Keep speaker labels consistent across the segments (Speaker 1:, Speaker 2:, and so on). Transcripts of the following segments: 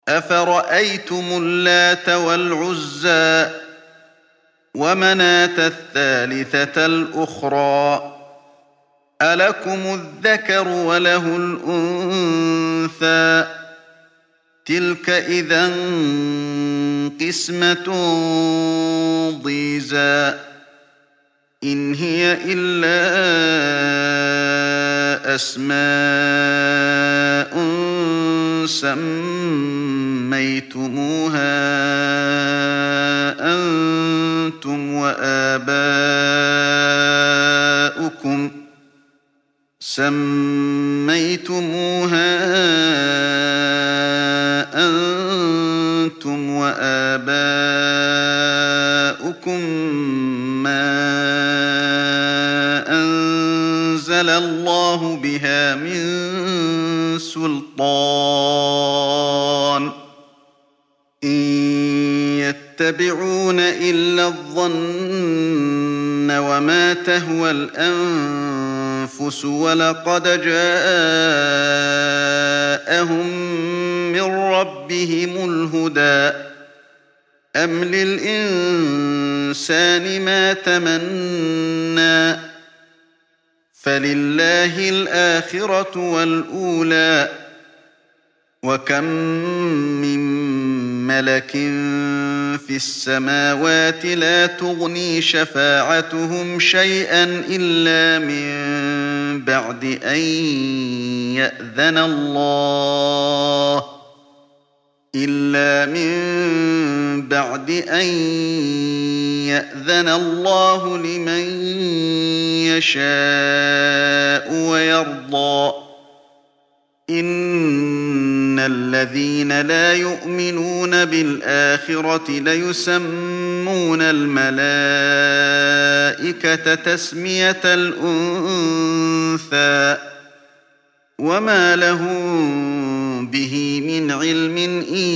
Speaker 1: أفرأيتم اللات والعزى ومناة الثالثة الأخرى ألكم الذكر وله الأنثى تلك إذا قسمة ضيزى إن هي إلا أسماء سميتموها أنتم وآباؤكم ما أنزل الله بها من سلطان إن يتبعون إلا الظن وما تهوى الأنفس ولقد جاءهم من ربهم الهدى أم للإنسان ما تمنى فلله الآخرة والأولى وكم من ملك في السماوات لا تغني شفاعتهم شيئا إلا من بعد أن يأذن الله لمن يشاء ويرضى إن الذين لا يؤمنون بالآخرة ليسمون الملائكة تسمية الأنثى وما لهم به من علم إن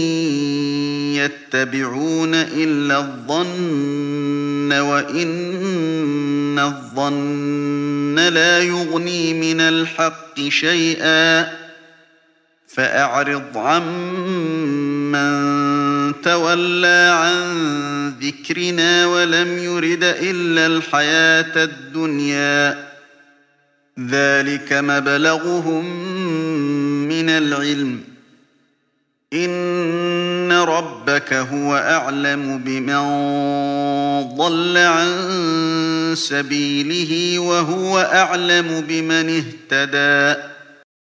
Speaker 1: يتبعون إلا الظن وإن الظن لا يغني من الحق شيئا فأعرض عمن تولى عن ذكرنا ولم يرد إلا الحياة الدنيا ذلك مبلغهم من العلم إن ربك هو أعلم بمن ضل عن سبيله وهو أعلم بمن اهتدى